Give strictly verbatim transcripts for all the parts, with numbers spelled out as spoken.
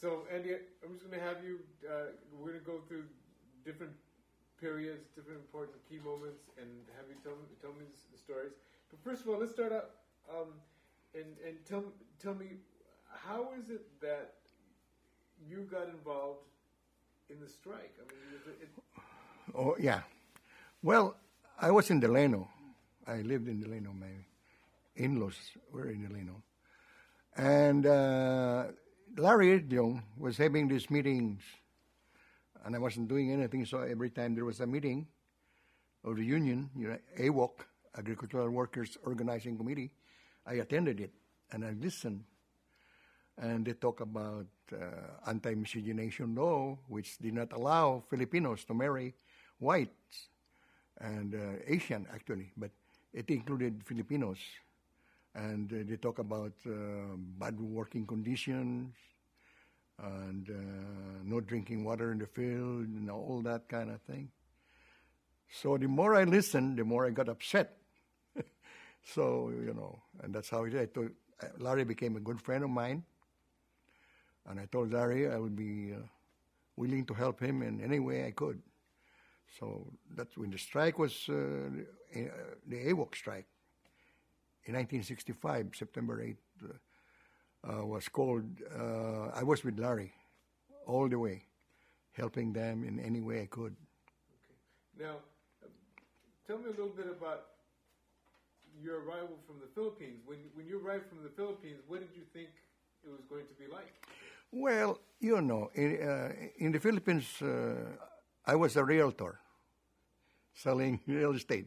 So, Andy, I'm just going to have you, uh, we're going to go through different periods, different important key moments, and have you tell me, tell me the stories. But first of all, let's start out um, and, and tell, tell me, how is it that you got involved in the strike? I mean, it, it, oh, yeah. Well, I was in Delano. I lived in Delano. My in-laws were in Delano. And uh, Larry Young was having these meetings, and I wasn't doing anything, so every time there was a meeting of the union, you know, A W O C, Agricultural Workers Organizing Committee, I attended it, and I listened. And they talk about uh, anti-miscegenation law, which did not allow Filipinos to marry whites, and uh, Asian, actually, but it included Filipinos. And uh, they talk about uh, bad working conditions, and uh, no drinking water in the field, and all that kind of thing. So the more I listened, the more I got upset. So, you know, and that's how it is. I told, uh, Larry became a good friend of mine. And I told Larry I would be uh, willing to help him in any way I could. So that's when the strike was, uh, uh, the A W O C strike in nineteen sixty-five, September eighth, uh, uh, was called, uh, I was with Larry all the way, helping them in any way I could. Okay. Now, uh, tell me a little bit about your arrival from the Philippines. When, when you arrived from the Philippines, what did you think it was going to be like? Well, you know, in, uh, in the Philippines, uh, I was a realtor selling real estate.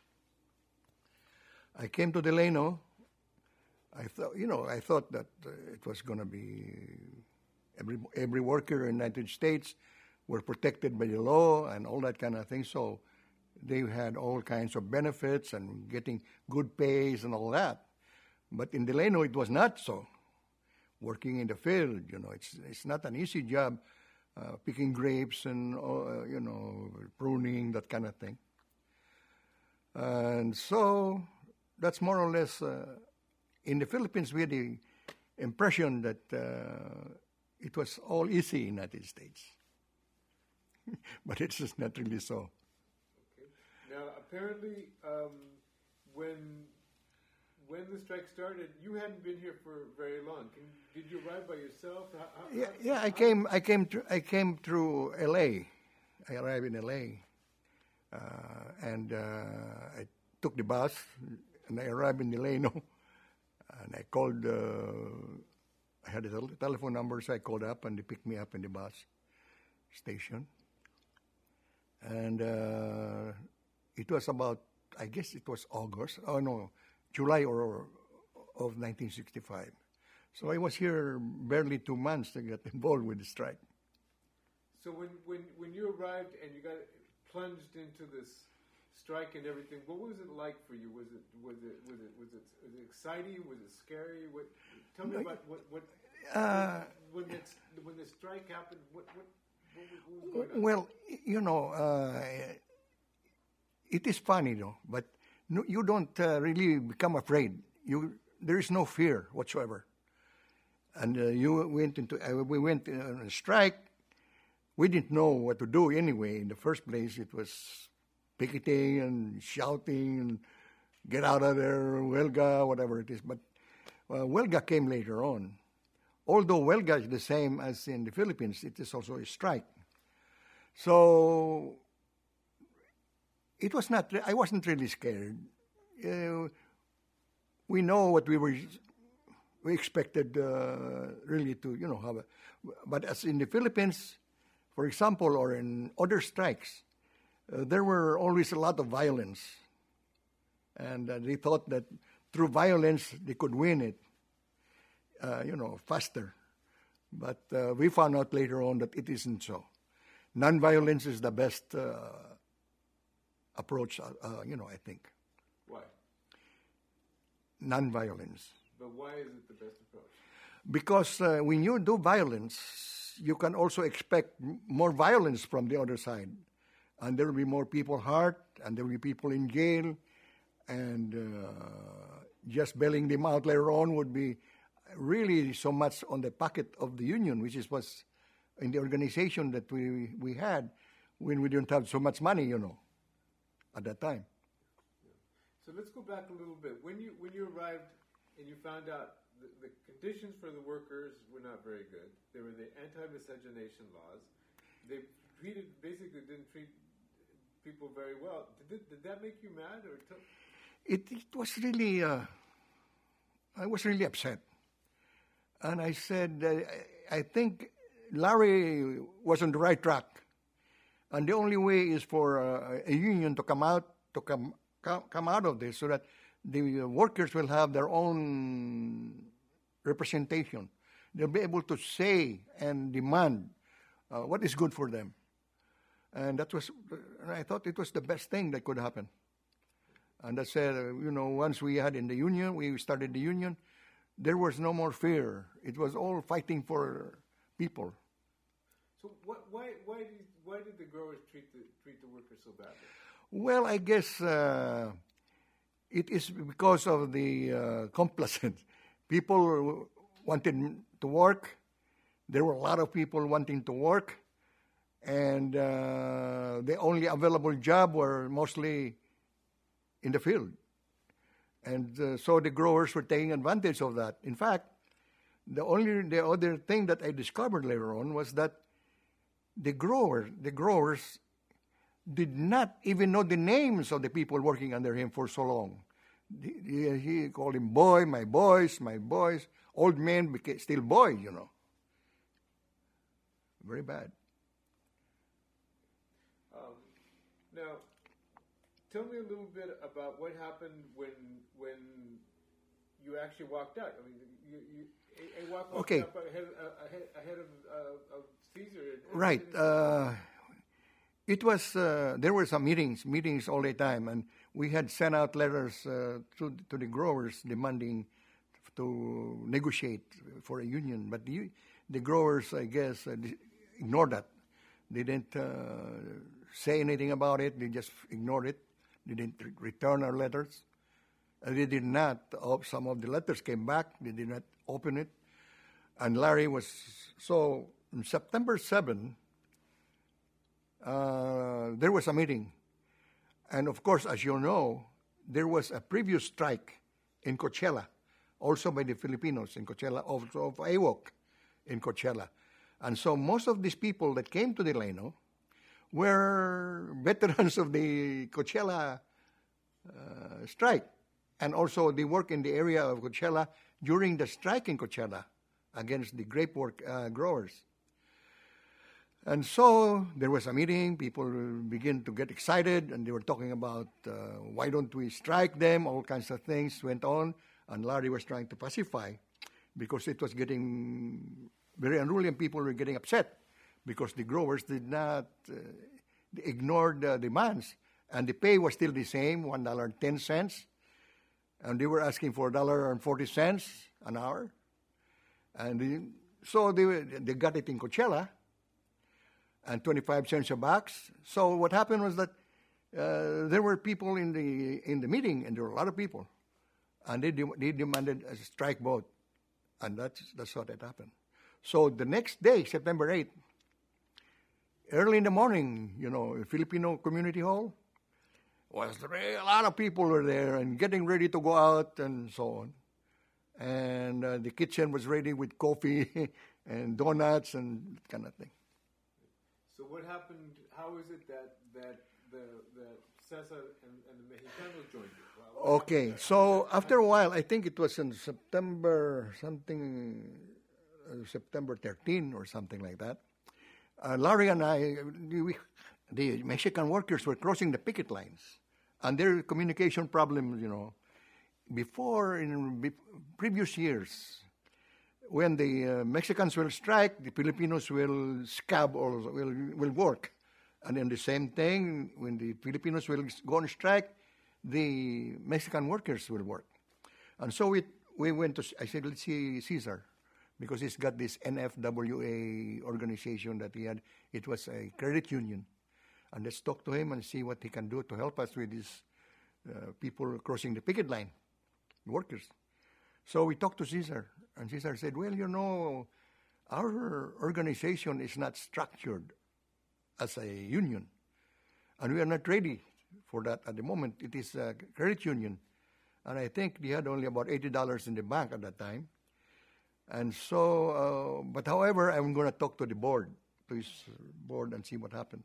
I came to Delano. I thought, you know, I thought that uh, it was going to be every every worker in the United States were protected by the law and all that kind of thing. So they had all kinds of benefits and getting good pays and all that. But in Delano, it was not so. Working in the field, you know, it's it's not an easy job, uh, picking grapes and, uh, you know, pruning, that kind of thing. And so that's more or less, uh, in the Philippines, we had the impression that uh, it was all easy in the United States. But it's just not really so. Okay. Now, apparently, um, when... When the strike started, you hadn't been here for very long. Can, did you arrive by yourself? How, how, yeah, how, yeah. I how, came. I came. Through, I came through L A. I arrived in L A. Uh, and uh, I took the bus, and I arrived in Delano. And I called. Uh, I had a tel- telephone number, so I called up, and they picked me up in the bus station. And uh, it was about. I guess it was August. Oh no. July or of nineteen sixty-five. So I was here barely two months to get involved with the strike. So when, when, when you arrived and you got plunged into this strike and everything, what was it like for you? Was it was it was it was it, was it exciting? Was it scary? What? Tell me about what what uh, when it's when the strike happened. What what, what, what was going on? Well, you know, uh, it is funny though, but. No, you don't uh, really become afraid. You there is no fear whatsoever. And uh, you went into uh, we went on a strike. We didn't know what to do anyway. In the first place, it was picketing and shouting and get out of there, Huelga, whatever it is. But uh, Huelga came later on. Although Huelga is the same as in the Philippines, it is also a strike. So. It was not. I wasn't really scared. Uh, we know what we were. We expected uh, really to, you know, have. A, but as in the Philippines, for example, or in other strikes, uh, there were always a lot of violence, and uh, they thought that through violence they could win it, uh, you know, faster. But uh, we found out later on that it isn't so. Non-violence is the best. Uh, approach, uh, uh, you know, I think. Why? Non-violence. But why is it the best approach? Because uh, when you do violence, you can also expect m- more violence from the other side. And there will be more people hurt, and there will be people in jail, and uh, just bailing them out later on would be really so much on the pocket of the union, which is was in the organization that we we had when we didn't have so much money, you know, at that time. So let's go back a little bit. When you when you arrived and you found out the, the conditions for the workers were not very good. There were the anti-miscegenation laws. They treated basically didn't treat people very well. Did, it, did that make you mad or? T- it it was really. Uh, I was really upset, and I said, uh, I think Larry was on the right track, and the only way is for uh, a union to come out to come. come out of this so that the workers will have their own representation. They'll be able to say and demand uh, what is good for them. And that was, I thought it was the best thing that could happen. And I said, uh, you know, once we had in the union, we started the union, there was no more fear. It was all fighting for people. So what, why, why, did, why did the growers treat the, treat the workers so badly? Well, I guess uh, it is because of the uh, complacent. People wanted to work. There were a lot of people wanting to work. And uh, the only available job were mostly in the field. And uh, so the growers were taking advantage of that. In fact, the only the other thing that I discovered later on was that the growers, the growers did not even know the names of the people working under him for so long. He, he called him boy, my boys, my boys. Old men became still boys, you know. Very bad. Um, now, tell me a little bit about what happened when when you actually walked out. I mean, you, you a, a walk okay. up ahead, ahead, ahead of, uh, of Caesar. Right. Uh, It was, uh, there were some meetings, meetings all the time, and we had sent out letters uh, to, to the growers demanding to negotiate for a union. But the, the growers, I guess, uh, ignored that. They didn't uh, say anything about it. They just ignored it. They didn't re- return our letters. Uh, they did not. Uh, some of the letters came back. They did not open it. And Larry was, so on September seventh, Uh, there was a meeting. And of course, as you know, there was a previous strike in Coachella, also by the Filipinos in Coachella, also of A W O C in Coachella. And so most of these people that came to Delano were veterans of the Coachella uh, strike. And also they work in the area of Coachella during the strike in Coachella against the grape work, uh, growers. And so there was a meeting, people began to get excited, and they were talking about uh, why don't we strike them, all kinds of things went on, and Larry was trying to pacify because it was getting very unruly and people were getting upset because the growers did not, uh, they ignored the demands, and the pay was still the same, one dollar and ten cents, and they were asking for one dollar and forty cents an hour. And they, so they, they got it in Coachella, and twenty-five cents a box. So what happened was that uh, there were people in the in the meeting, and there were a lot of people, and they de- they demanded a strike vote, and that's that's what had happened. So the next day, September eighth, early in the morning, you know, Filipino Community Hall was there, a lot of people were there and getting ready to go out and so on, and uh, the kitchen was ready with coffee and donuts and that kind of thing. So what happened, how is it that, that the, the Cesar and, and the Mexicanos joined you? Well, okay, so after a while, I think it was in September, something, uh, September thirteenth or something like that, uh, Larry and I, we, the Mexican workers were crossing the picket lines, and their communication problems, you know, before, in be, previous years, when the uh, Mexicans will strike, the Filipinos will scab or will will work. And then the same thing, when the Filipinos will go on strike, the Mexican workers will work. And so we we went to, I said, let's see Cesar, because he's got this N F W A organization that he had. It was a credit union. And let's talk to him and see what he can do to help us with these uh, people crossing the picket line, workers. So we talked to Caesar, and Caesar said, well, you know, our organization is not structured as a union, and we are not ready for that at the moment. It is a credit union, and I think they had only about eighty dollars in the bank at that time. And so, uh, but however, I'm going to talk to the board, to his board, and see what happens.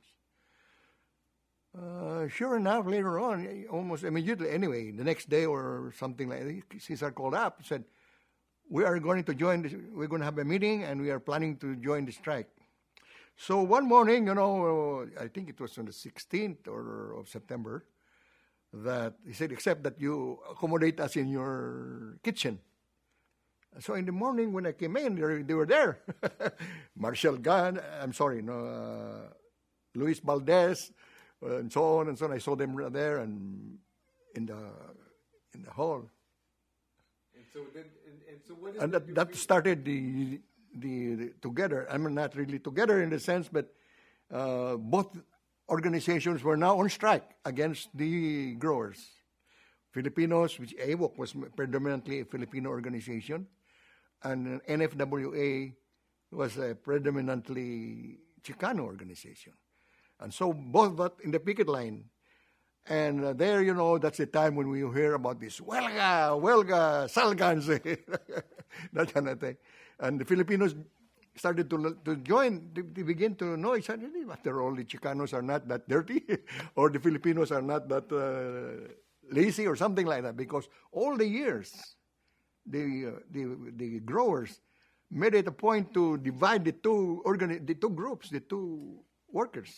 Uh, sure enough, later on, almost immediately, anyway, the next day or something like that, Caesar called up and said, we are going to join, this, we're going to have a meeting, and we are planning to join the strike. So one morning, you know, I think it was on the sixteenth or of September, that he said, except that you accommodate us in your kitchen. So in the morning when I came in, they, they were there. Marshall Gunn, I'm sorry, no, uh, Luis Valdez, uh, and so on and so on. I saw them there and in the in the hall. And so then, and, and so what? And that, that started the, the the together. I mean, not really together in the sense, but uh, both organizations were now on strike against the growers. Filipinos, which A W O C was predominantly a Filipino organization, and N F W A was a predominantly Chicano organization. And so both got in the picket line. And uh, there, you know, that's the time when we hear about this, huelga, huelga, salgans, that kind of thing. And the Filipinos started to to join, they, they begin to know each other. After all, the Chicanos are not that dirty, or the Filipinos are not that uh, lazy, or something like that, because all the years, the, uh, the, the growers made it a point to divide the two, organi- the two groups, the two workers,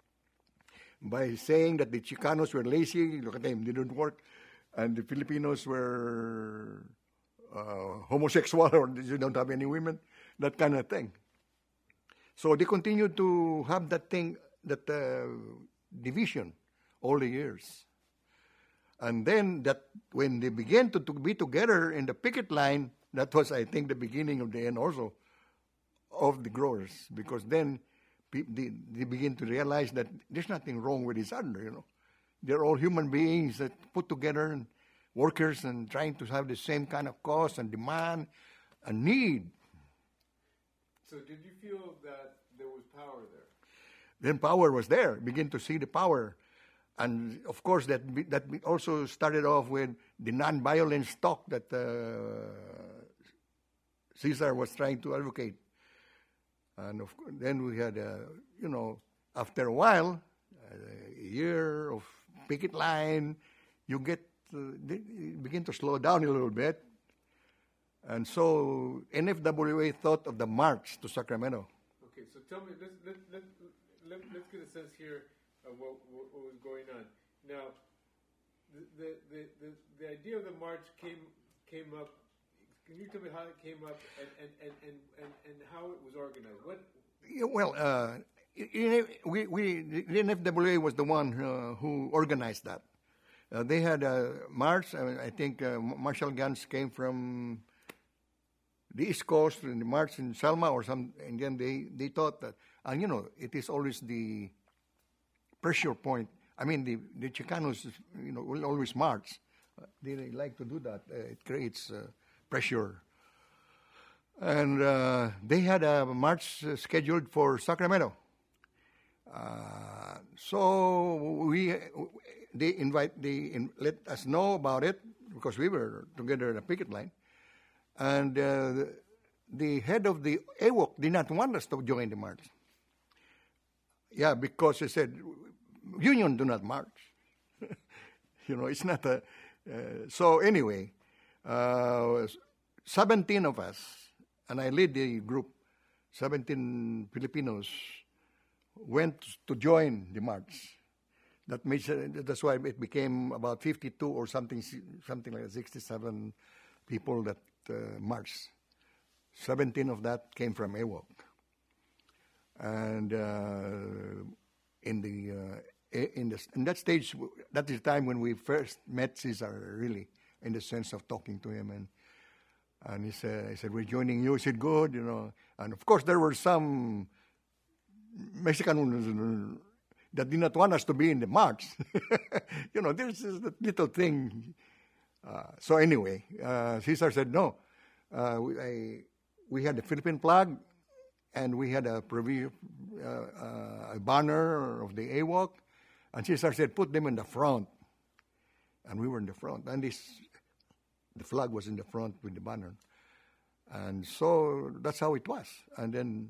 by saying that the Chicanos were lazy, look at them, they didn't work, and the Filipinos were uh, homosexual, or they don't have any women, that kind of thing. So they continued to have that thing, that uh, division all the years. And then that when they began to, to be together in the picket line, that was, I think, the beginning of the end also of the growers, because then They, they begin to realize that there's nothing wrong with each other, you know. They're all human beings that put together, and workers, and trying to have the same kind of cause and demand and need. So did you feel that there was power there? Then power was there. Begin to see the power. And of course, that that also started off with the non-violence talk that uh, Caesar was trying to advocate. And of course, then we had, uh, you know, after a while, uh, a year of picket line, you get, uh, you begin to slow down a little bit. And so N F W A thought of the march to Sacramento. Okay, so tell me, let's, let, let, let, let's get a sense here of what, what, what was going on. Now, the, the, the, the, the idea of the march came came up. Can you tell me how it came up, and, and, and, and, and, and how it was organized? What? Yeah, well, uh, we, we, the N F W A was the one uh, who organized that. Uh, they had a march. I, I think uh, Marshall Gans came from the East Coast, and the march in Selma or some, and then they, they thought that, and you know, it is always the pressure point. I mean, the, the Chicanos, you know, will always march. Uh, they, they like to do that. Uh, it creates Uh, pressure. And uh, they had a march uh, scheduled for Sacramento. Uh, so we, they invite, they in, let us know about it, because we were together in a picket line. And uh, the, the head of the A W O C did not want us to join the march. Yeah, because he said, union do not march. You know, it's not a, uh, so anyway, Uh, seventeen of us, and I lead the group, seventeen Filipinos, went to join the march. That makes, uh, that's why it became about fifty-two or something, something like sixty-seven people that uh, marched. seventeen of that came from A W O C. And uh, in the uh, in the in that stage, that is the time when we first met Caesar, really, in the sense of talking to him, and and he said, "I said we're joining you." He said, "Good, you know." And of course, there were some Mexicans that did not want us to be in the march. You know, there's this little thing Uh, so anyway, uh, Caesar said no. Uh, we, I, we had the Philippine flag, and we had a, previ- uh, uh, a banner of the A W O C, and Caesar said, put them in the front. And we were in the front, and this, the flag was in the front with the banner. And so that's how it was. And then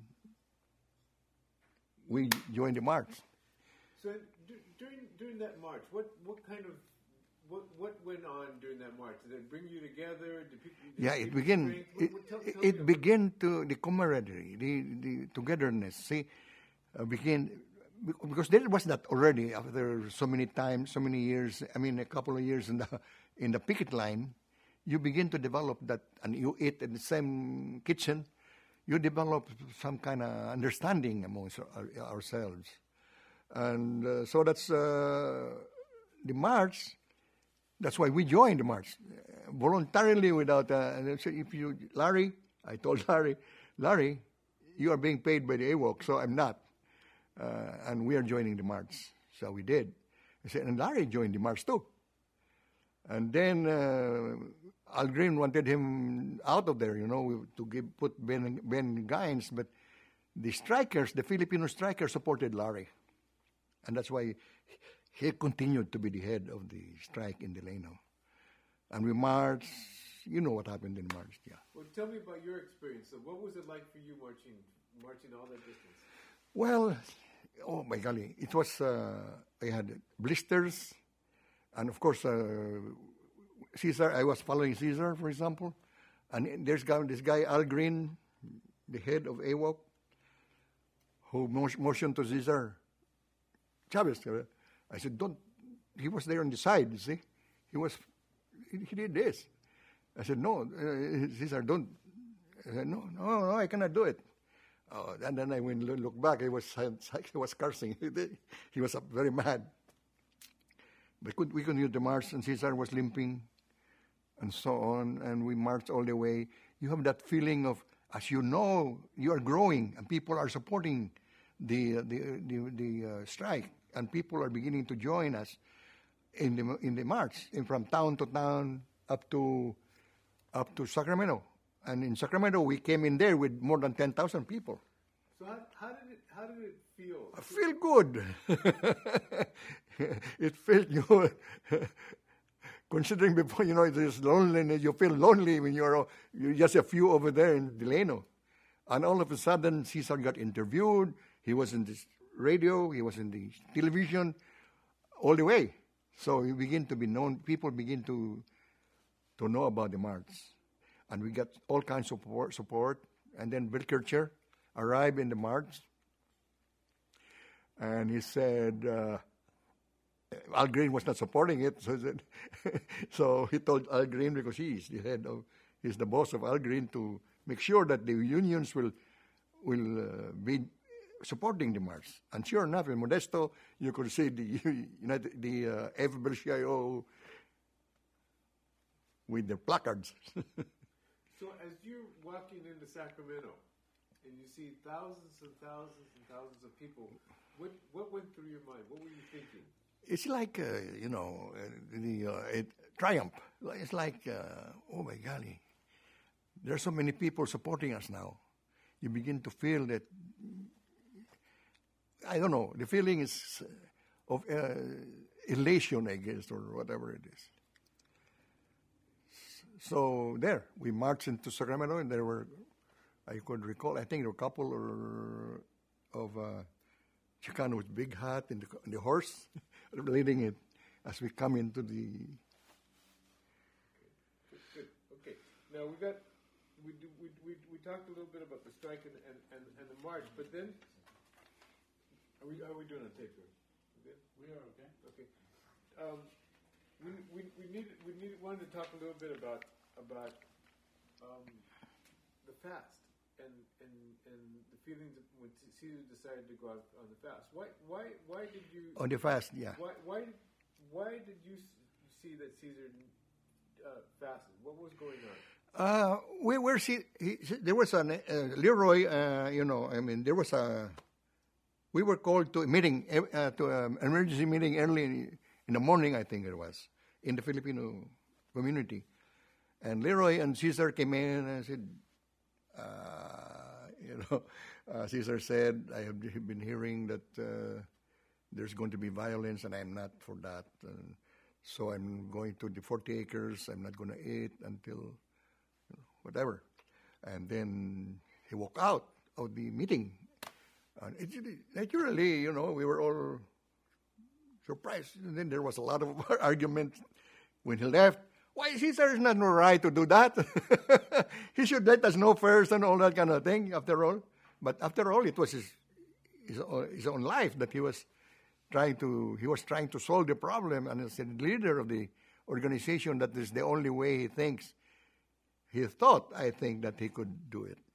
we joined the march. So d- during during that march, what, what kind of what what went on during that march? Did it bring you together? Did people? Did Yeah, you it began. what- It, what- tell- it, tell me it about- began to the camaraderie, the, the togetherness. See, uh, begin because there was that already after so many times, so many years. I mean, a couple of years in the in the picket line, you begin to develop that, and you eat in the same kitchen. You develop some kind of understanding amongst our, ourselves, and uh, so that's uh, the march. That's why we joined the march uh, voluntarily without. Uh, and so if you, Larry, I told Larry, Larry, you are being paid by the A W O C, so I'm not, uh, and we are joining the march. So we did. I said, and Larry joined the march too. And then uh, Al Green wanted him out of there, you know, to give, put Ben Ben Gaines, but the strikers, the Filipino strikers, supported Larry, and that's why. He continued to be the head of the strike in Delano. And we marched. You know what happened in March, yeah. Well, tell me about your experience. So what was it like for you marching marching all that distance? Well, oh my golly. It was, uh, I had blisters. And of course, uh, Caesar, I was following Caesar, for example. And there's guy, this guy, Al Green, the head of A W O C, who motioned to Caesar, Chavez, I said, don't, he was there on the side, you see. He was, he, he did this. I said, no, uh, Caesar, don't. I said, no, no, no, I cannot do it. Oh, and then I went look back, he was, he was cursing. He was very mad. But could, we continued to march, and Caesar was limping, and so on, and we marched all the way. You have that feeling of, as you know, you are growing, and people are supporting the, the, the, the uh, strike. And people are beginning to join us in the in the march, in from town to town up to up to Sacramento. And in Sacramento, we came in there with more than ten thousand people. So how, how did it how did it feel? I feel good. It felt good. Considering before, you know, there's loneliness. You feel lonely when you're you're just a few over there in Delano, and all of a sudden, Caesar got interviewed. He was in this radio, he was in the television, all the way. So he began to be known, people begin to to know about the march. And we got all kinds of support, support. And then Bill Kircher arrived in the march. And he said, uh, Al Green was not supporting it. So he, said, so he told Al Green, because he is the head of, he's the boss of Al Green, to make sure that the unions will, will uh, be supporting the march. And sure enough, in Modesto, you could see the United, the uh, F B C I O with the placards. So as you're walking into Sacramento and you see thousands and thousands and thousands of people, what what went through your mind? What were you thinking? It's like, uh, you know, uh, the uh, it, triumph. It's like, uh, oh my golly, there are so many people supporting us now. You begin to feel that, I don't know, the feeling is of uh, elation, I guess, or whatever it is. So there, we marched into Sacramento, and there were, I could recall, I think there were a couple or, of uh, Chicano with big hat and the, and the horse leading it as we come into the... Good, good. Okay. Now we got, we, do, we, we, we talked a little bit about the strike and, and, and, and the march, but then, are we, how are we doing on tape here? We good? We are okay. Okay. Um, we, we, we need we need wanted to talk a little bit about about um, the fast and, and and the feelings of when Caesar decided to go out on the fast. Why why why did you On the fast, yeah. Why why why did you see that Caesar uh, fasted? What was going on? Uh, we were see, he, there was an uh, Leroy. Uh, you know, I mean, there was a. We were called to a meeting, uh, to an emergency meeting early in, in the morning. I think it was in the Filipino community. And Leroy and Cesar came in and said, uh, you know, uh, Cesar said, I have been hearing that uh, there's going to be violence, and I'm not for that. And so I'm going to the forty acres. I'm not going to eat until you know, whatever. And then he walked out of the meeting. And it, naturally, you know, we were all surprised. And then there was a lot of argument when he left. Why, Cesar is not no right to do that. He should let us know first and all that kind of thing, after all. But after all, it was his, his, his own life that he was trying to, he was trying to solve the problem. And as the leader of the organization, that is the only way he thinks, he thought, I think, that he could do it.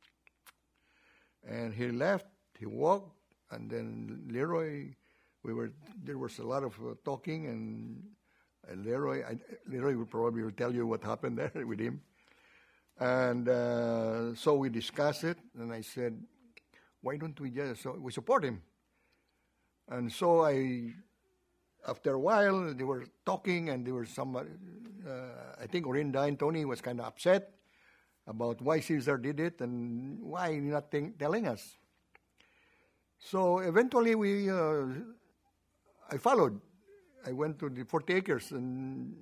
And he left, he walked, and then Leroy, we were, there was a lot of uh, talking, and And Leroy, I, Leroy will probably will tell you what happened there with him. And uh, so we discussed it, and I said, why don't we just, so we support him. And so I, after a while, they were talking, and there was somebody, uh, I think Orinda and Tony was kind of upset about why Cesar did it, and why not think, telling us. So eventually we, uh, I followed. I went to the forty acres, and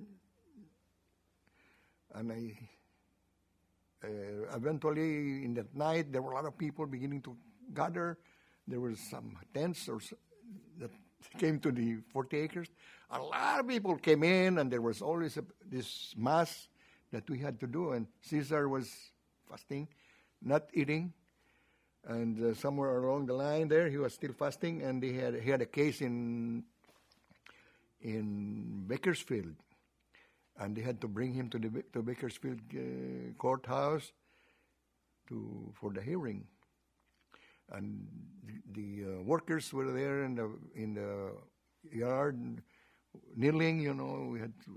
and I uh, eventually in that night there were a lot of people beginning to gather. There was some tents or so, that came to the forty acres. A lot of people came in, and there was always a, this mass that we had to do. And Cesar was fasting, not eating, and uh, somewhere along the line there he was still fasting, and he had he had a case in. in Bakersfield, and they had to bring him to the to Bakersfield uh, courthouse to for the hearing. And the, the uh, workers were there in the in the yard kneeling. You know, we had to.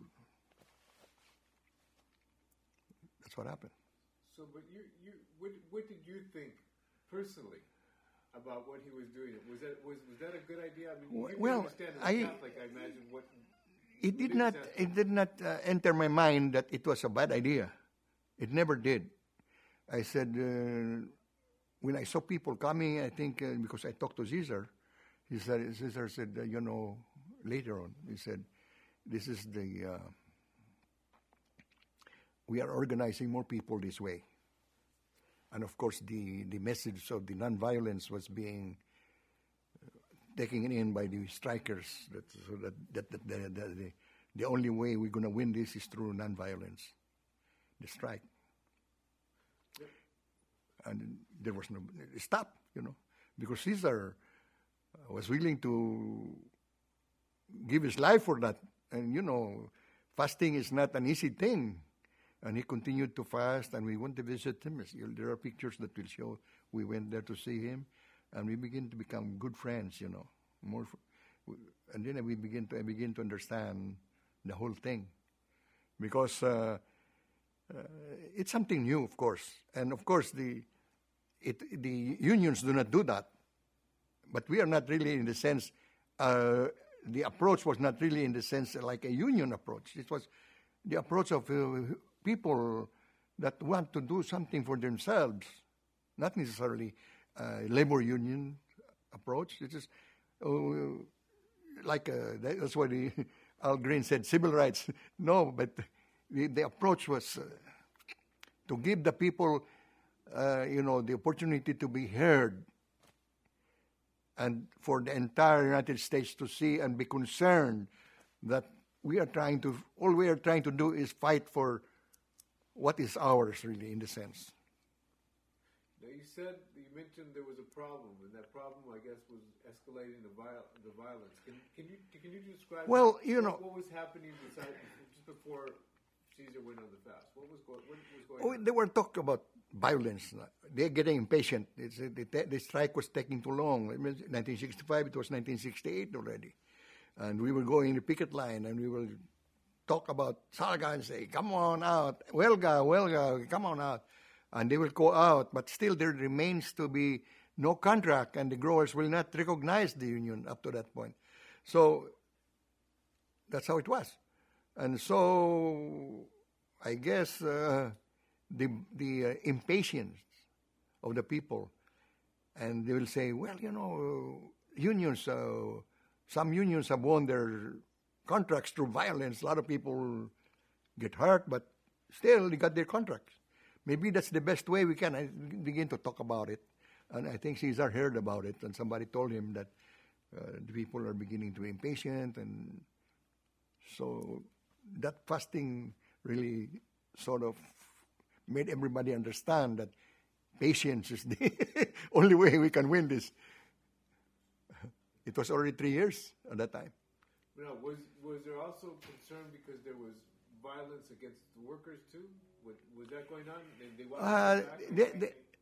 That's what happened. So, but you you what what did you think personally about what he was doing? Was that was was that a good idea? I mean, you well, understand as I, a Catholic, I imagine what. It did not. It did not uh, enter my mind that it was a bad idea. It never did. I said uh, when I saw people coming, I think uh, because I talked to Cesar, he said Cesar said uh, you know later on he said this is the uh, we are organizing more people this way. And of course, the, the message of the nonviolence was being uh, taken in by the strikers. That, so that, that, that the, the, the, the only way we're going to win this is through nonviolence, the strike. Yep. And there was no stop, you know, because Cesar was willing to give his life for that. And you know, fasting is not an easy thing. And he continued to fast, and we went to visit him. There are pictures that will show we went there to see him, and we began to become good friends, you know. More, and then we begin to I begin to understand the whole thing, because uh, uh, it's something new, of course, and of course the it the unions do not do that, but we are not really in the sense. Uh, the approach was not really in the sense like a union approach. It was the approach of. Uh, people that want to do something for themselves, not necessarily a labor union approach. It is uh, like a, that's why the, Al Green said civil rights. No, but the, the approach was uh, to give the people, uh, you know, the opportunity to be heard, and for the entire United States to see and be concerned that we are trying to, all we are trying to do is fight for what is ours, really, in the sense. Now, you said, you mentioned there was a problem, and that problem, I guess, was escalating the, viol- the violence. Can, can you can you describe well, what, you know, what was happening beside, just before Cesar went on the fast? What was, go- what was going oh, on? They were talking about violence. They're getting impatient. It's, uh, the, the strike was taking too long. It was nineteen sixty-five, it was nineteen sixty-eight already. And we were going in the picket line, and we will talk about Salga and say, come on out, Huelga, Huelga, come on out. And they will go out, but still there remains to be no contract, and the growers will not recognize the union up to that point. So that's how it was. And so, I guess uh, the the uh, impatience of the people, and they will say, well, you know, unions, uh, some unions have won their contracts through violence. A lot of people get hurt, but still they got their contracts. Maybe that's the best way we can I begin to talk about it. And I think Cesar heard about it, and somebody told him that uh, the people are beginning to be impatient, and so that fasting really sort of made everybody understand that patience is the only way we can win this. It was already three years at that time. Now, was was there also concern because there was violence against the workers too? Was, was that going on? They, they wanted Uh, to go back? they, they,